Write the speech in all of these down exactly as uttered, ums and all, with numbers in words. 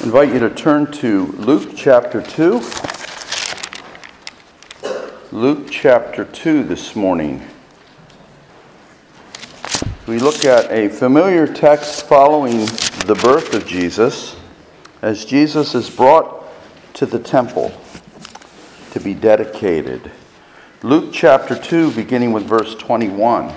invite you to turn to Luke chapter two. Luke chapter two this morning. We look at a familiar text following the birth of Jesus as Jesus is brought to the temple to be dedicated. Luke chapter two, beginning with verse twenty-one.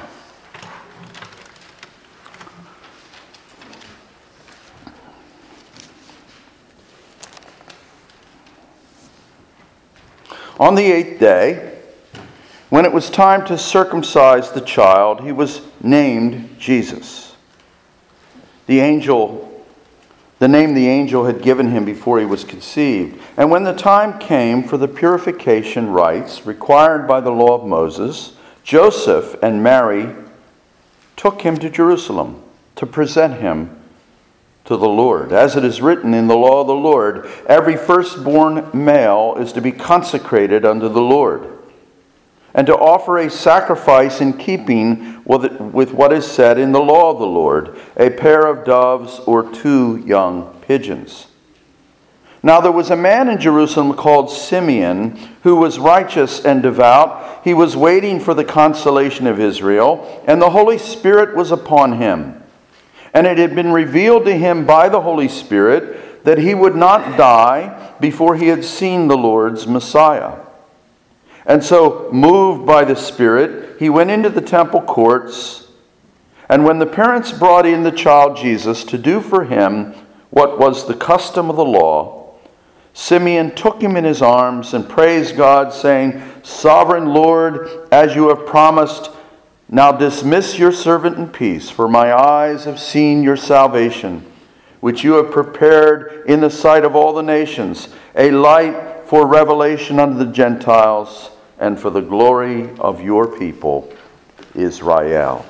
On the eighth day, when it was time to circumcise the child, he was named Jesus. The angel, the name the angel had given him before he was conceived. And when the time came for the purification rites required by the law of Moses, Joseph and Mary took him to Jerusalem to present him to the Lord. As it is written in the law of the Lord, every firstborn male is to be consecrated unto the Lord, and to offer a sacrifice in keeping with what is said in the law of the Lord, a pair of doves or two young pigeons. Now there was a man in Jerusalem called Simeon, who was righteous and devout. He was waiting for the consolation of Israel, and the Holy Spirit was upon him. And it had been revealed to him by the Holy Spirit that he would not die before he had seen the Lord's Messiah. And so, moved by the Spirit, he went into the temple courts. And when the parents brought in the child Jesus to do for him what was the custom of the law, Simeon took him in his arms and praised God, saying, "Sovereign Lord, as you have promised, now dismiss your servant in peace, for my eyes have seen your salvation, which you have prepared in the sight of all the nations, a light for revelation unto the Gentiles, and for the glory of your people, Israel."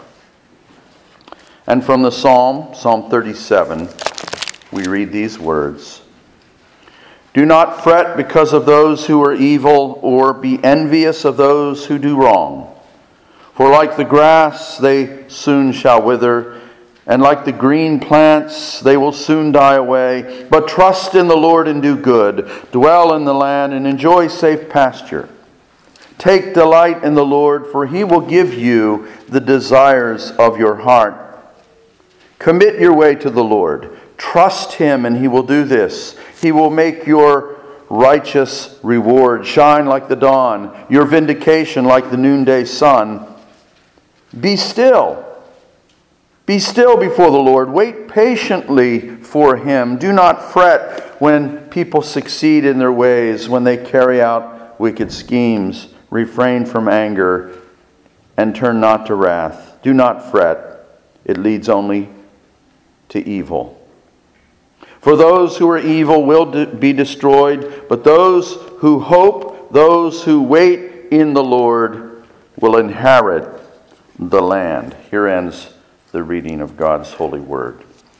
And from the Psalm, Psalm thirty-seven, we read these words: "Do not fret because of those who are evil, or be envious of those who do wrong. For like the grass they soon shall wither, and like the green plants they will soon die away. But trust in the Lord and do good. Dwell in the land and enjoy safe pasture. Take delight in the Lord, for he will give you the desires of your heart. Commit your way to the Lord. Trust him, and he will do this. He will make your righteous reward shine like the dawn, your vindication like the noonday sun. Be still. Be still before the Lord. Wait patiently for him. Do not fret when people succeed in their ways, when they carry out wicked schemes. Refrain from anger and turn not to wrath. Do not fret. It leads only to evil. For those who are evil will be destroyed, but those who hope, those who wait in the Lord, will inherit the land." Here ends the reading of God's holy word.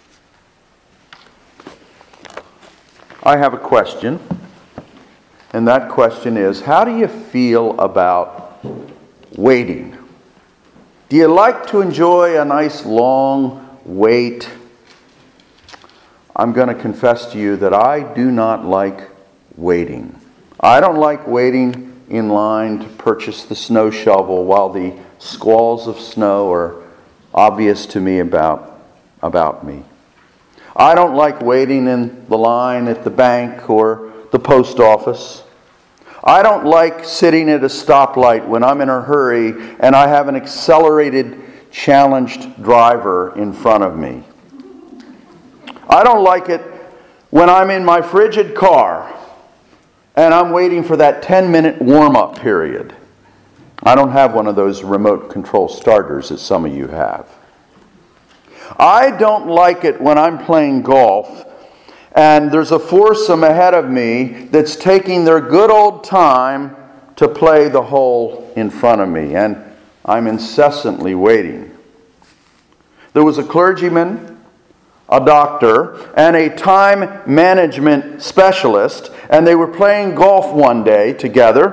I have a question, and that question is, how do you feel about waiting? Do you like to enjoy a nice long wait? I'm going to confess to you that I do not like waiting. I don't like waiting in line to purchase the snow shovel while the squalls of snow are obvious to me about, about me. I don't like waiting in the line at the bank or the post office. I don't like sitting at a stoplight when I'm in a hurry and I have an accelerated, challenged driver in front of me. I don't like it when I'm in my frigid car and I'm waiting for that ten-minute warm-up period. I don't have one of those remote control starters that some of you have. I don't like it when I'm playing golf and there's a foursome ahead of me that's taking their good old time to play the hole in front of me, and I'm incessantly waiting. There was a clergyman, a doctor, and a time management specialist, and they were playing golf one day together,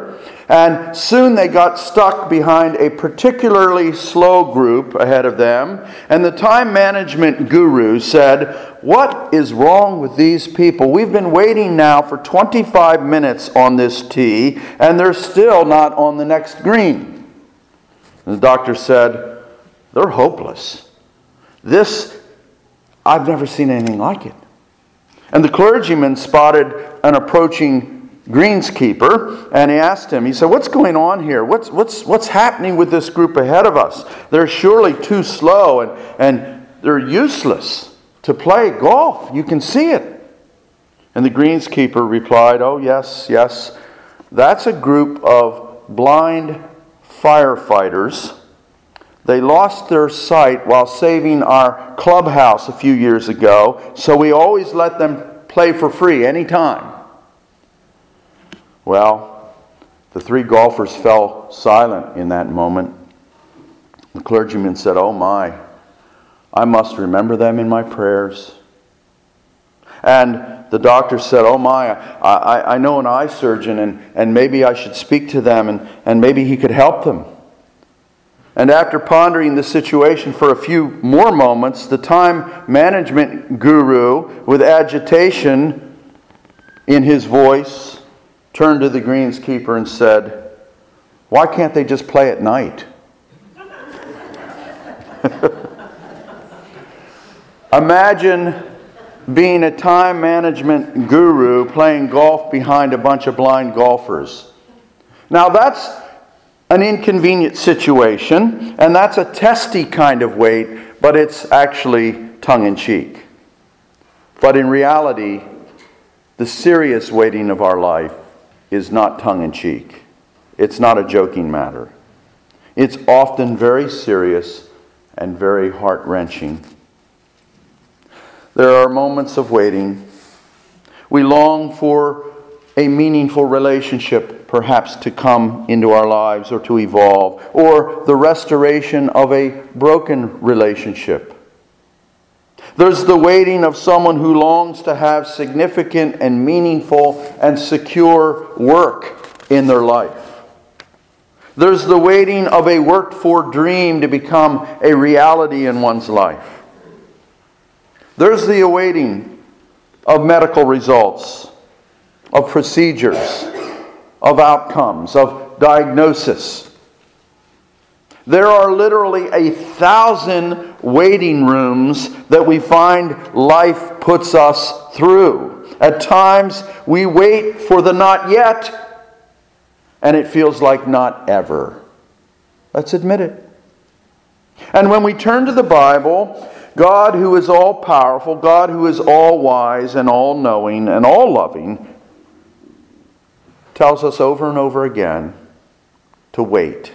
And soon they got stuck behind a particularly slow group ahead of them. And the time management guru said, "What is wrong with these people? We've been waiting now for twenty-five minutes on this tee, and they're still not on the next green." And the doctor said, "They're hopeless. This, I've never seen anything like it." And the clergyman spotted an approaching greenskeeper, and he asked him, he said, "What's going on here? What's what's what's happening with this group ahead of us? They're surely too slow, and, and they're useless to play golf. You can see it." And the greenskeeper replied, "Oh, yes, yes. That's a group of blind firefighters. They lost their sight while saving our clubhouse a few years ago, so we always let them play for free anytime." Well, the three golfers fell silent in that moment. The clergyman said, "Oh my, I must remember them in my prayers." And the doctor said, "Oh my, I, I, I know an eye surgeon, and, and maybe I should speak to them, and, and maybe he could help them." And after pondering the situation for a few more moments, the time management guru, with agitation in his voice, turned to the greenskeeper and said, "Why can't they just play at night?" Imagine being a time management guru playing golf behind a bunch of blind golfers. Now that's an inconvenient situation, and that's a testy kind of wait, but it's actually tongue-in-cheek. But in reality, the serious waiting of our life is not tongue-in-cheek. It's not a joking matter. It's often very serious and very heart-wrenching. There are moments of waiting. We long for a meaningful relationship perhaps to come into our lives or to evolve, or the restoration of a broken relationship. There's the waiting of someone who longs to have significant and meaningful and secure work in their life. There's the waiting of a worked-for dream to become a reality in one's life. There's the awaiting of medical results, of procedures, of outcomes, of diagnosis. There are literally a thousand waiting rooms that we find life puts us through. At times, we wait for the not yet, and it feels like not ever. Let's admit it. And when we turn to the Bible, God, who is all-powerful, God, who is all-wise and all-knowing and all-loving, tells us over and over again to wait.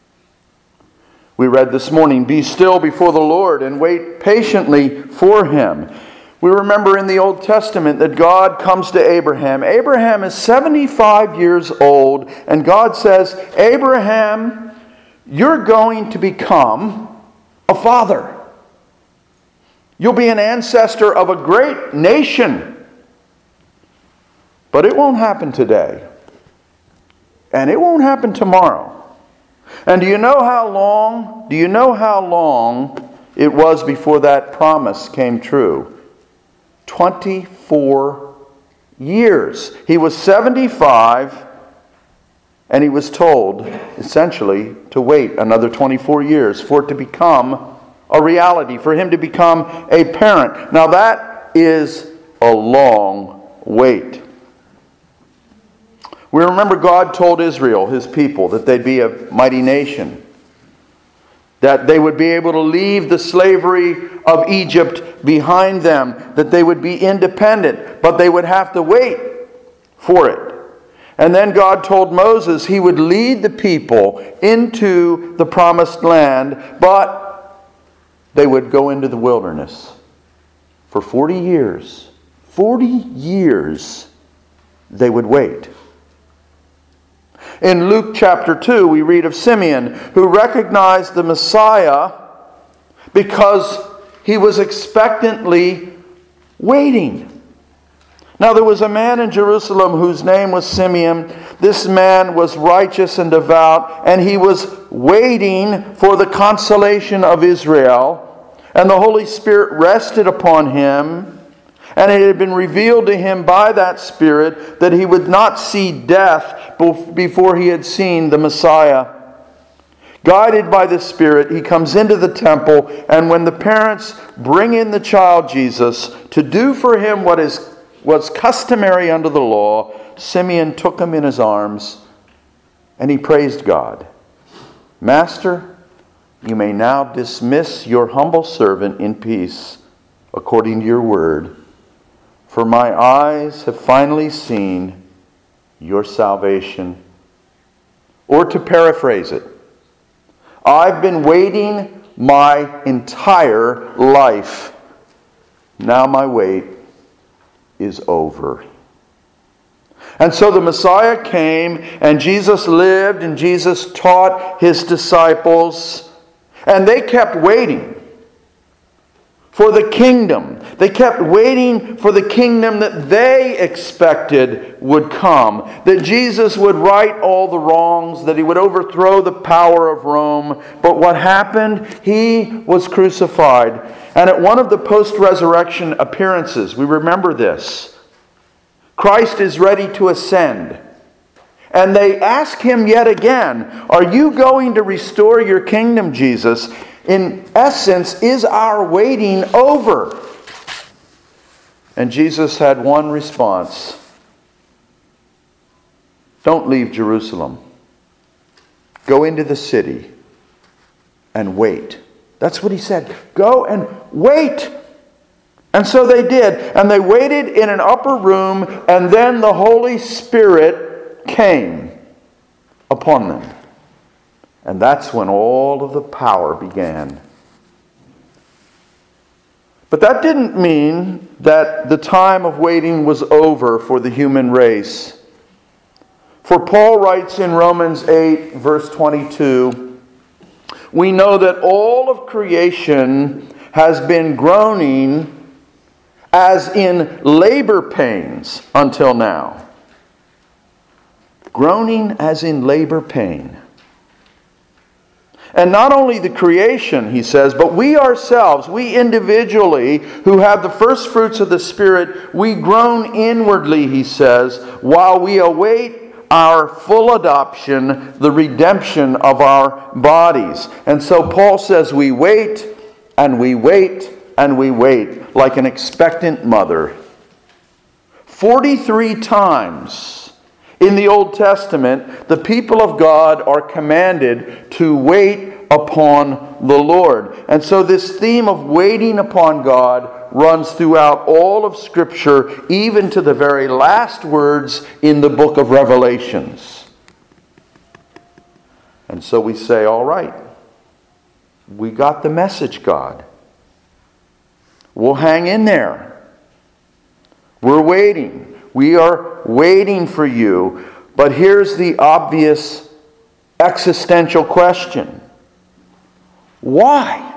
We read this morning, "Be still before the Lord and wait patiently for Him." We remember in the Old Testament that God comes to Abraham. Abraham is seventy-five years old, and God says, "Abraham, you're going to become a father. You'll be an ancestor of a great nation." But it won't happen today. And it won't happen tomorrow. And do you know how long, do you know how long it was before that promise came true? twenty-four years. He was seventy-five, and he was told, essentially, to wait another twenty-four years for it to become a reality, for him to become a parent. Now that is a long wait. We remember God told Israel, His people, that they'd be a mighty nation, that they would be able to leave the slavery of Egypt behind them, that they would be independent, but they would have to wait for it. And then God told Moses He would lead the people into the promised land, but they would go into the wilderness for forty years. forty years they would wait. In Luke chapter two, we read of Simeon, who recognized the Messiah because he was expectantly waiting. Now there was a man in Jerusalem whose name was Simeon. This man was righteous and devout, and he was waiting for the consolation of Israel. And the Holy Spirit rested upon him, and it had been revealed to him by that Spirit that he would not see death before he had seen the Messiah. Guided by the Spirit, he comes into the temple, and when the parents bring in the child Jesus to do for him what is was customary under the law, Simeon took him in his arms, and he praised God. Master, you may now dismiss your humble servant in peace, according to your word. For my eyes have finally seen your salvation. Or to paraphrase it, I've been waiting my entire life. Now my wait is over. And so the Messiah came, and Jesus lived, and Jesus taught his disciples. And they kept waiting for the kingdom. They kept waiting for the kingdom that they expected would come. That Jesus would right all the wrongs, that he would overthrow the power of Rome. But what happened? He was crucified. And at one of the post-resurrection appearances, we remember this, Christ is ready to ascend. And they ask him yet again, are you going to restore your kingdom, Jesus? In essence, is our waiting over? And Jesus had one response. Don't leave Jerusalem. Go into the city and wait. That's what he said. Go and wait. And so they did. And they waited in an upper room, and then the Holy Spirit came upon them. And that's when all of the power began. But that didn't mean that the time of waiting was over for the human race. For Paul writes in Romans eight, verse twenty-two, we know that all of creation has been groaning as in labor pains until now. Groaning as in labor pain. And not only the creation, he says, but we ourselves, we individually who have the first fruits of the Spirit, we groan inwardly, he says, while we await our full adoption, the redemption of our bodies. And so Paul says we wait and we wait and we wait like an expectant mother. forty-three times in the Old Testament, the people of God are commanded to wait upon the Lord. And so this theme of waiting upon God runs throughout all of Scripture, even to the very last words in the book of Revelations. And so we say, all right, we got the message, God. We'll hang in there. We're waiting. We are waiting for you. But here's the obvious existential question. Why?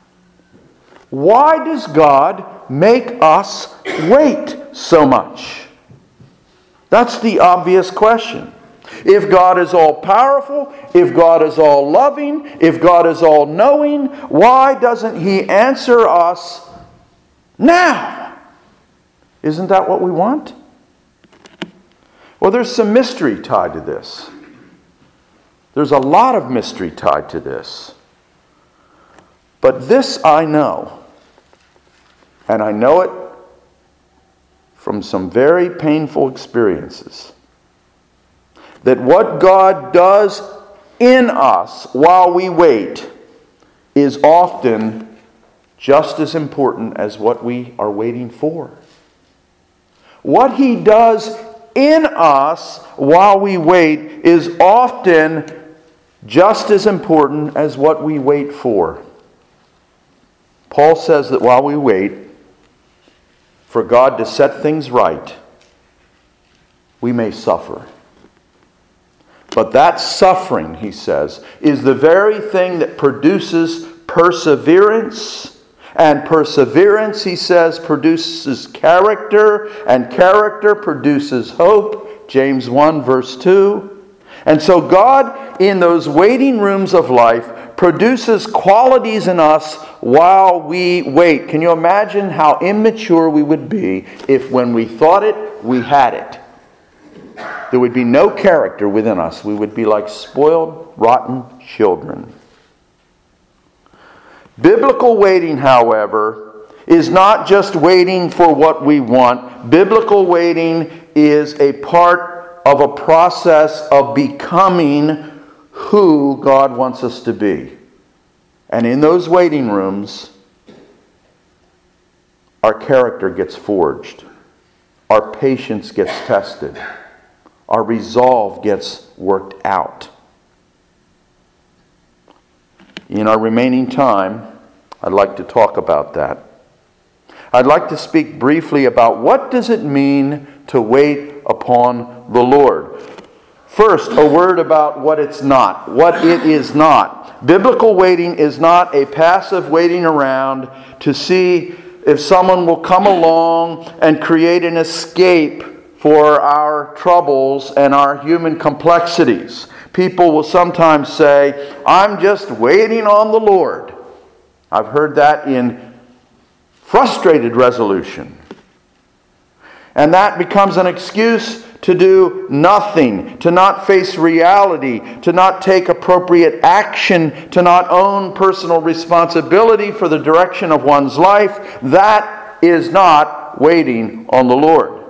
Why does God make us wait so much? That's the obvious question. If God is all powerful, if God is all loving, if God is all knowing, why doesn't He answer us now? Isn't that what we want? Well, there's some mystery tied to this. There's a lot of mystery tied to this. But this I know, and I know it from some very painful experiences, that what God does in us while we wait is often just as important as what we are waiting for. What He does in us while we wait is often just as important as what we wait for. Paul says that while we wait for God to set things right, we may suffer. But that suffering, he says, is the very thing that produces perseverance And perseverance, he says, produces character, and character produces hope. James one, verse two. And so God, in those waiting rooms of life, produces qualities in us while we wait. Can you imagine how immature we would be if when we thought it, we had it? There would be no character within us. We would be like spoiled, rotten children. Biblical waiting, however, is not just waiting for what we want. Biblical waiting is a part of a process of becoming who God wants us to be. And in those waiting rooms, our character gets forged. Our patience gets tested. Our resolve gets worked out. In our remaining time, I'd like to talk about that. I'd like to speak briefly about what does it mean to wait upon the Lord. First, a word about what it's not, what it is not. Biblical waiting is not a passive waiting around to see if someone will come along and create an escape for our troubles and our human complexities. People will sometimes say, I'm just waiting on the Lord. I've heard that in frustrated resolution. And that becomes an excuse to do nothing, to not face reality, to not take appropriate action, to not own personal responsibility for the direction of one's life. That is not waiting on the Lord.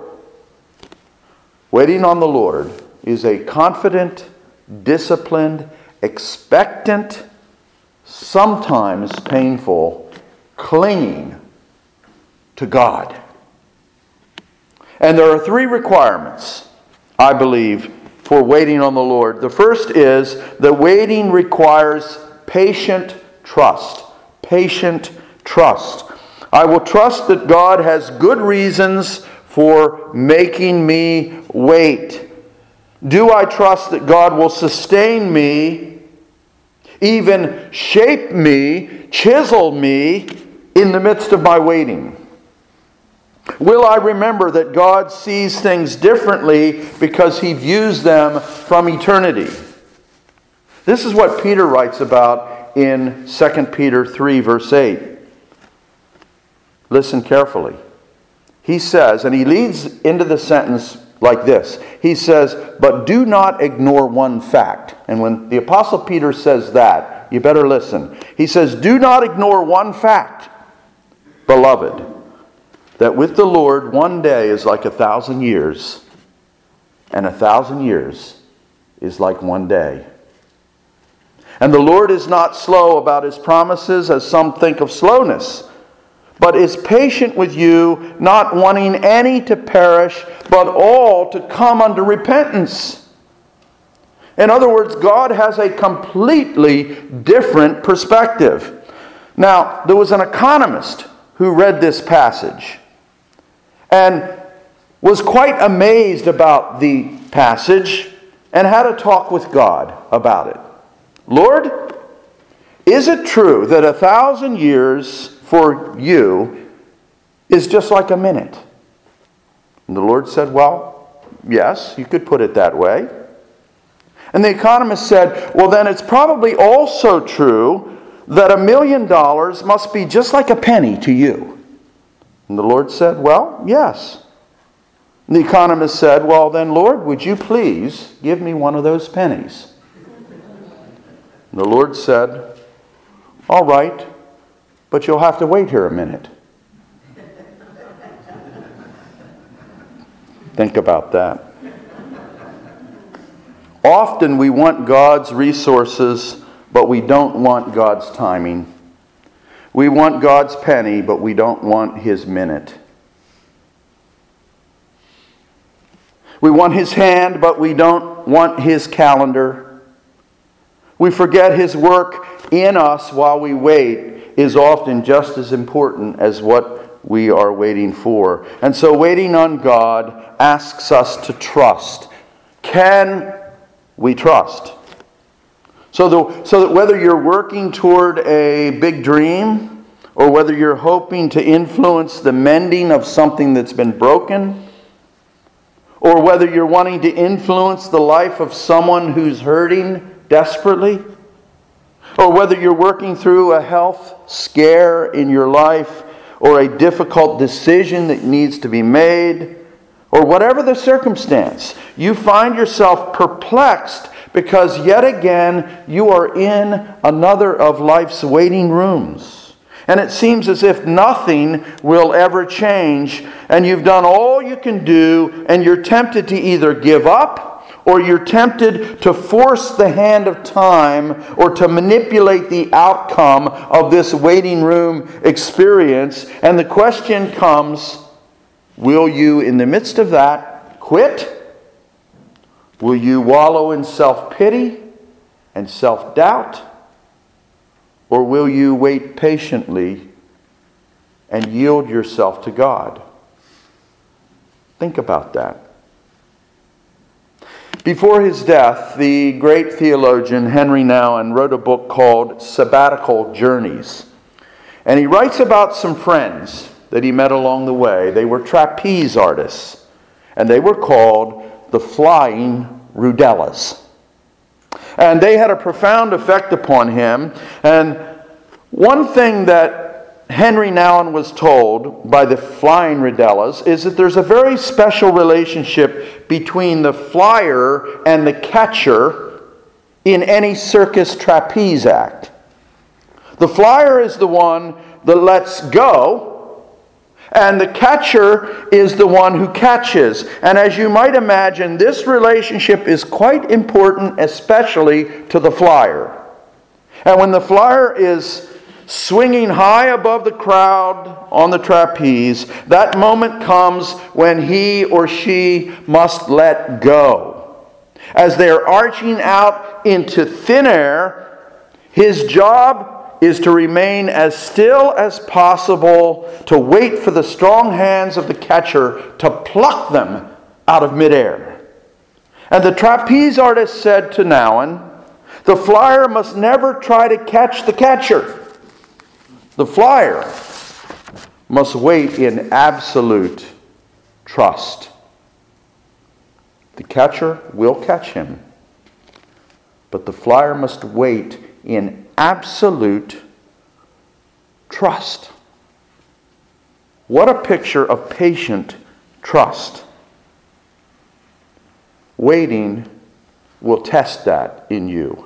Waiting on the Lord is a confident, disciplined, expectant, sometimes painful, clinging to God. And there are three requirements, I believe, for waiting on the Lord. The first is that waiting requires patient trust. Patient trust. I will trust that God has good reasons for making me wait. Do I trust that God will sustain me, even shape me, chisel me in the midst of my waiting? Will I remember that God sees things differently because He views them from eternity? This is what Peter writes about in Second Peter three, verse eight. Listen carefully. He says, and he leads into the sentence like this. He says, but do not ignore one fact. And when the Apostle Peter says that, you better listen. He says, do not ignore one fact, beloved, that with the Lord one day is like a thousand years, and a thousand years is like one day. And the Lord is not slow about His promises, as some think of slowness, but is patient with you, not wanting any to perish, but all to come unto repentance. In other words, God has a completely different perspective. Now, there was an economist who read this passage and was quite amazed about the passage and had a talk with God about it. Lord, is it true that a thousand years for you is just like a minute? And the Lord said, well, yes, you could put it that way. And the economist said, well, then it's probably also true that a million dollars must be just like a penny to you. And the Lord said, well, yes. And the economist said, well, then, Lord, would you please give me one of those pennies? And the Lord said, all right, but you'll have to wait here a minute. Think about that. Often we want God's resources, but we don't want God's timing. We want God's penny, but we don't want His minute. We want His hand, but we don't want His calendar. We forget His work in us while we wait is often just as important as what we are waiting for. And so waiting on God asks us to trust. Can we trust? So, the, so that whether you're working toward a big dream or whether you're hoping to influence the mending of something that's been broken, or whether you're wanting to influence the life of someone who's hurting desperately, or whether you're working through a health scare in your life, or a difficult decision that needs to be made, or whatever the circumstance, you find yourself perplexed because yet again you are in another of life's waiting rooms. And it seems as if nothing will ever change, and you've done all you can do, and you're tempted to either give up, or you're tempted to force the hand of time, or to manipulate the outcome of this waiting room experience. And the question comes, will you, in the midst of that, quit? Will you wallow in self-pity and self-doubt? Or will you wait patiently and yield yourself to God? Think about that. Before his death, the great theologian Henry Nouwen wrote a book called Sabbatical Journeys. And he writes about some friends that he met along the way. They were trapeze artists, and they were called the Flying Rudellas. And they had a profound effect upon him. And one thing that Henry Nouwen was told by the Flying Rudellas is that there's a very special relationship between the flyer and the catcher in any circus trapeze act. The flyer is the one that lets go, and the catcher is the one who catches. And as you might imagine, this relationship is quite important, especially to the flyer. And when the flyer is swinging high above the crowd on the trapeze, that moment comes when he or she must let go. As they are arching out into thin air, his job is to remain as still as possible, to wait for the strong hands of the catcher to pluck them out of midair. And the trapeze artist said to Nouwen, the flyer must never try to catch the catcher. The flyer must wait in absolute trust. The catcher will catch him, but the flyer must wait in absolute trust. What a picture of patient trust. Waiting will test that in you.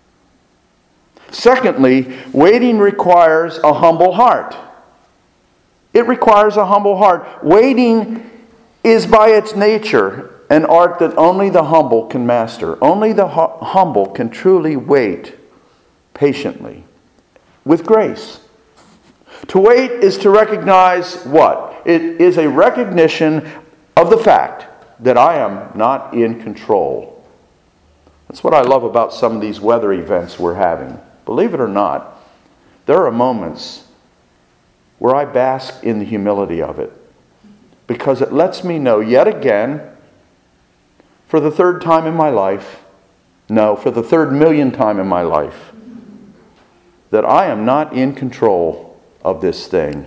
Secondly, waiting requires a humble heart. It requires a humble heart. Waiting is by its nature an art that only the humble can master. Only the hu- humble can truly wait patiently with grace. To wait is to recognize what? It is a recognition of the fact that I am not in control. That's what I love about some of these weather events we're having. Believe it or not, there are moments where I bask in the humility of it, because it lets me know yet again, for the third time in my life, no, for the third million time in my life, that I am not in control of this thing.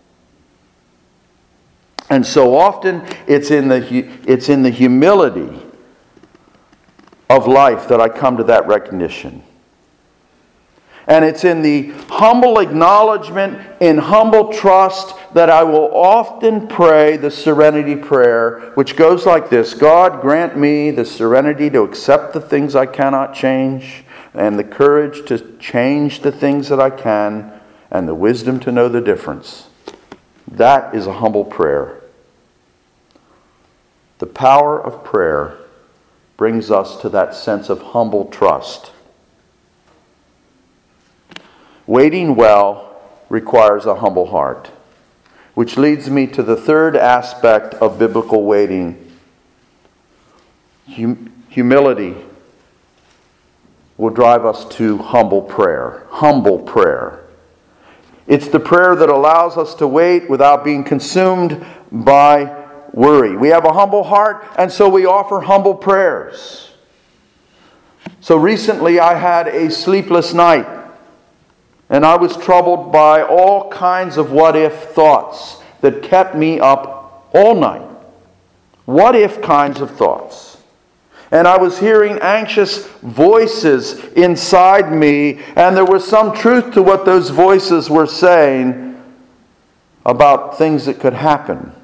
And so often it's in the it's in the humility of life that I come to that recognition. And it's in the humble acknowledgement, in humble trust, that I will often pray the serenity prayer, which goes like this: God, grant me the serenity to accept the things I cannot change, and the courage to change the things that I can, and the wisdom to know the difference. That is a humble prayer. The power of prayer brings us to that sense of humble trust. Waiting well requires a humble heart, which leads me to the third aspect of biblical waiting. Hum- humility will drive us to humble prayer. Humble prayer. It's the prayer that allows us to wait without being consumed by worry. We have a humble heart, and so we offer humble prayers. So recently I had a sleepless night. And I was troubled by all kinds of what-if thoughts that kept me up all night. What-if kinds of thoughts. And I was hearing anxious voices inside me, and there was some truth to what those voices were saying about things that could happen.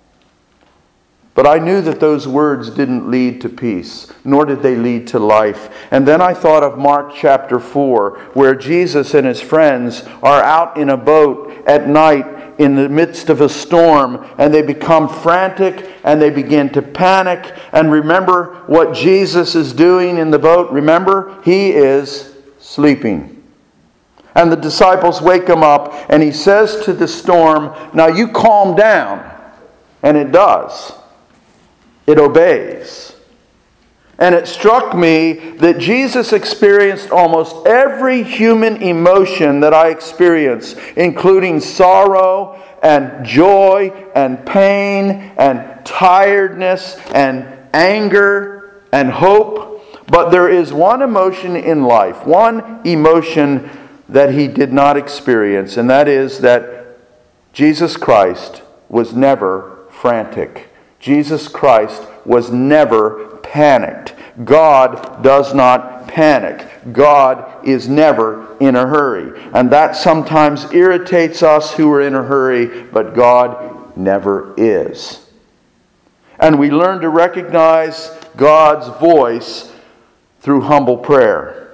But I knew that those words didn't lead to peace, nor did they lead to life. And then I thought of Mark chapter four, where Jesus and his friends are out in a boat at night in the midst of a storm, and they become frantic and they begin to panic. And remember what Jesus is doing in the boat? Remember, he is sleeping. And the disciples wake him up, and he says to the storm, "Now you calm down." And it does. It obeys. And it struck me that Jesus experienced almost every human emotion that I experience, including sorrow and joy and pain and tiredness and anger and hope. But there is one emotion in life, one emotion that he did not experience, and that is that Jesus Christ was never frantic. Jesus Christ was never panicked. God does not panic. God is never in a hurry. And that sometimes irritates us who are in a hurry, but God never is. And we learn to recognize God's voice through humble prayer.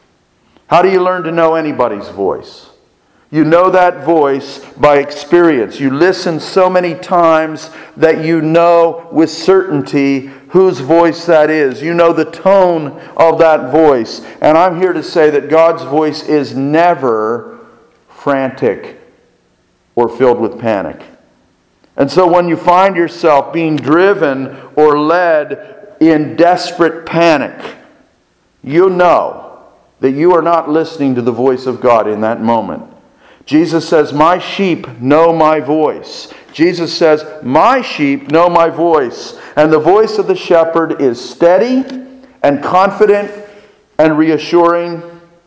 How do you learn to know anybody's voice? You know that voice by experience. You listen so many times that you know with certainty whose voice that is. You know the tone of that voice. And I'm here to say that God's voice is never frantic or filled with panic. And so when you find yourself being driven or led in desperate panic, you know that you are not listening to the voice of God in that moment. Jesus says, "My sheep know my voice." Jesus says, "My sheep know my voice." And the voice of the shepherd is steady and confident and reassuring.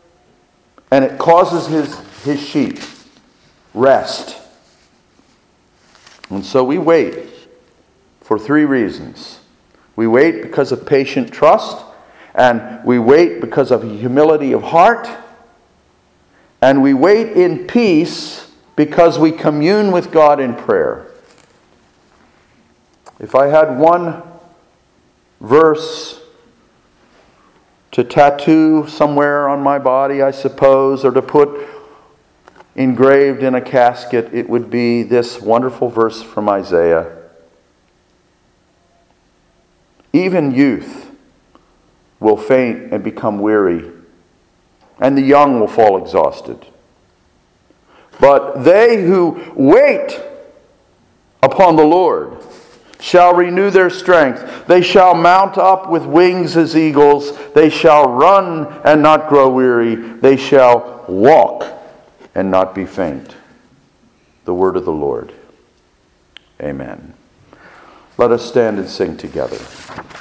And it causes his, his sheep rest. And so we wait for three reasons. We wait because of patient trust. And we wait because of humility of heart. And we wait in peace because we commune with God in prayer. If I had one verse to tattoo somewhere on my body, I suppose, or to put engraved in a casket, it would be this wonderful verse from Isaiah. Even youth will faint and become weary, and the young will fall exhausted. But they who wait upon the Lord shall renew their strength. They shall mount up with wings as eagles. They shall run and not grow weary. They shall walk and not be faint. The word of the Lord. Amen. Let us stand and sing together.